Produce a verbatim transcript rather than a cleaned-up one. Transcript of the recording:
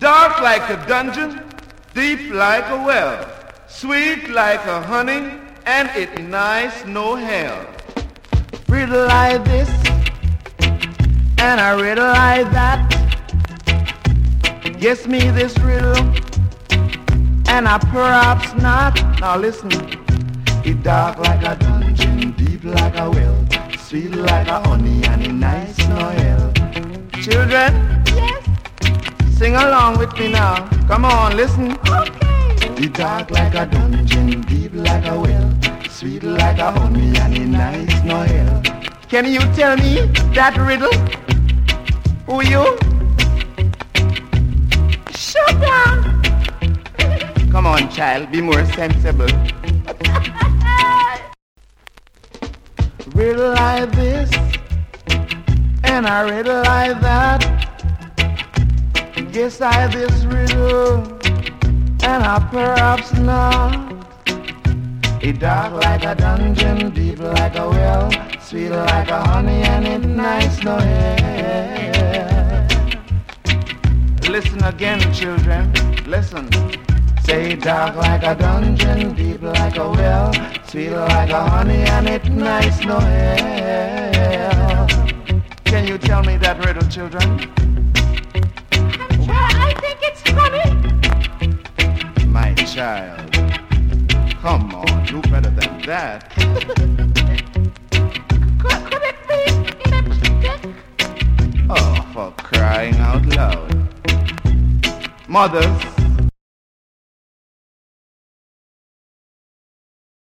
Dark like a dungeon, deep like a well, sweet like a honey, and it nice no hell. Riddle like this, and a riddle like that. Guess me this riddle, and I perhaps not. Now listen. It dark like a dungeon, deep like a well, sweet like a honey, and it nice no hell. Children, yes, sing along with me now. Come on, listen. okay. It dark like a dungeon, deep like a well, sweet like a honey, and it nice no hell. Can you tell me that riddle? Who you? Shut down. Come on, child, be more sensible. Riddle like this, and I riddle like that. Guess I this riddle, and I perhaps not. It dark like a dungeon, deep like a well, sweet like a honey, and it nice no hair. Listen again, children, listen. Say dark like a dungeon, deep like a well, sweet like a honey, and it nice no hell. Can you tell me that riddle, children? Well, I think it's funny. My child, come on, do better than that. Could, could it be lipstick? Oh, for crying out loud. Mothers,